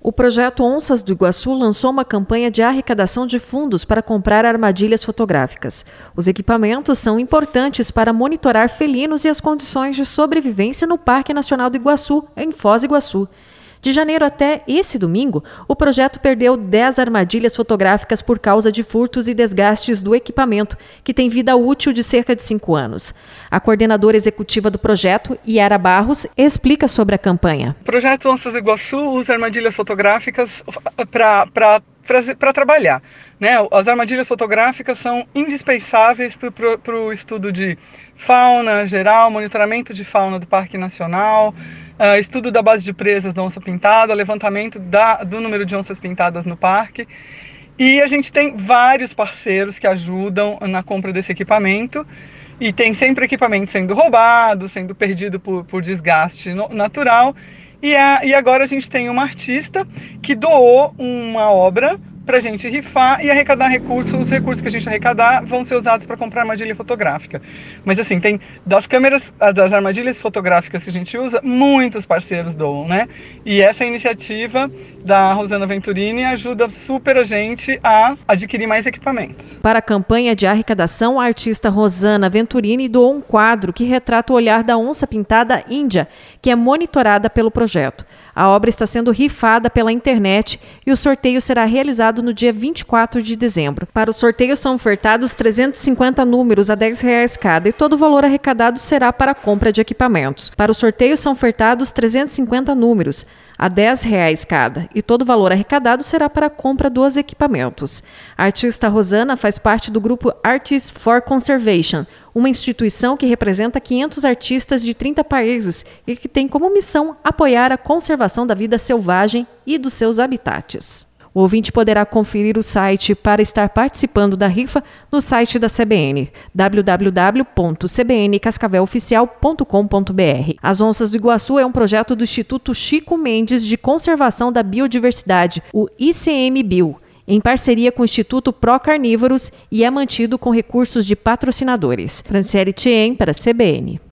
O projeto Onças do Iguaçu lançou uma campanha de arrecadação de fundos para comprar armadilhas fotográficas. Os equipamentos são importantes para monitorar felinos e as condições de sobrevivência no Parque Nacional do Iguaçu, em Foz do Iguaçu. De janeiro até esse domingo, o projeto perdeu 10 armadilhas fotográficas por causa de furtos e desgastes do equipamento, que tem vida útil de cerca de 5 anos. A coordenadora executiva do projeto, Yara Barros, explica sobre a campanha. O projeto Onças do Iguaçu usa armadilhas fotográficas para trabalhar, né? As armadilhas fotográficas são indispensáveis para o estudo de fauna geral, monitoramento de fauna do Parque Nacional, estudo da base de presas da onça pintada, levantamento do número de onças pintadas no parque. E a gente tem vários parceiros que ajudam na compra desse equipamento. E tem sempre equipamento sendo roubado, sendo perdido por desgaste natural. E agora a gente tem uma artista que doou uma obra para a gente rifar e arrecadar recursos. Os recursos que a gente arrecadar vão ser usados para comprar armadilha fotográfica. Mas assim, tem das câmeras, das armadilhas fotográficas que a gente usa, muitos parceiros doam, né? E essa iniciativa da Rosana Venturini ajuda super a gente a adquirir mais equipamentos. Para a campanha de arrecadação, a artista Rosana Venturini doou um quadro que retrata o olhar da onça pintada índia, que é monitorada pelo projeto. A obra está sendo rifada pela internet e o sorteio será realizado no dia 24 de dezembro. Para o sorteio são ofertados 350 números a R$10 cada e todo o valor arrecadado será para a compra de equipamentos. Para o sorteio são ofertados 350 números a R$10 cada e todo o valor arrecadado será para a compra dos equipamentos. A artista Rosana faz parte do grupo Artists for Conservation, uma instituição que representa 500 artistas de 30 países e que tem como missão apoiar a conservação da vida selvagem e dos seus habitats. O ouvinte poderá conferir o site para estar participando da rifa no site da CBN, www.cbncascaveloficial.com.br. As Onças do Iguaçu é um projeto do Instituto Chico Mendes de Conservação da Biodiversidade, o ICMBio, em parceria com o Instituto Pro Carnívoros e é mantido com recursos de patrocinadores. Franciele Thien para a CBN.